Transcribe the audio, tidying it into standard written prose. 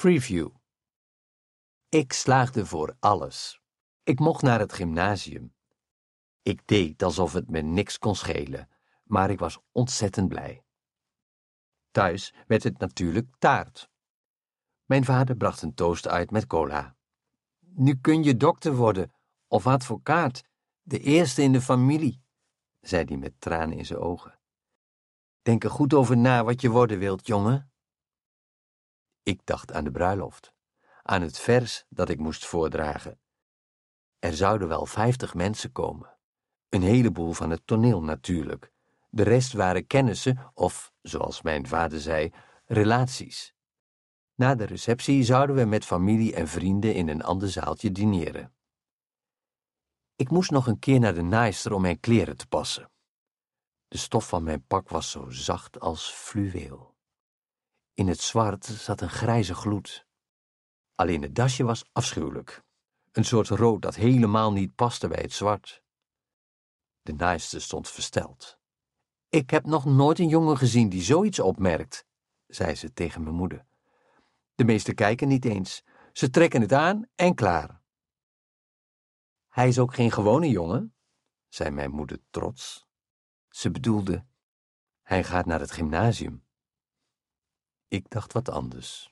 Preview. Ik slaagde voor alles. Ik mocht naar het gymnasium. Ik deed alsof het me niks kon schelen, maar ik was ontzettend blij. Thuis werd het natuurlijk taart. Mijn vader bracht een toast uit met cola. Nu kun je dokter worden, of advocaat, de eerste in de familie, zei hij met tranen in zijn ogen. Denk er goed over na wat je worden wilt, jongen. Ik dacht aan de bruiloft, aan het vers dat ik moest voordragen. Er zouden wel 50 mensen komen. Een heleboel van het toneel natuurlijk. De rest waren kennissen of, zoals mijn vader zei, relaties. Na de receptie zouden we met familie en vrienden in een ander zaaltje dineren. Ik moest nog een keer naar de naaister om mijn kleren te passen. De stof van mijn pak was zo zacht als fluweel. In het zwart zat een grijze gloed. Alleen het dasje was afschuwelijk. Een soort rood dat helemaal niet paste bij het zwart. De naaister stond versteld. Ik heb nog nooit een jongen gezien die zoiets opmerkt, zei ze tegen mijn moeder. De meesten kijken niet eens. Ze trekken het aan en klaar. Hij is ook geen gewone jongen, zei mijn moeder trots. Ze bedoelde, hij gaat naar het gymnasium. Ik dacht wat anders.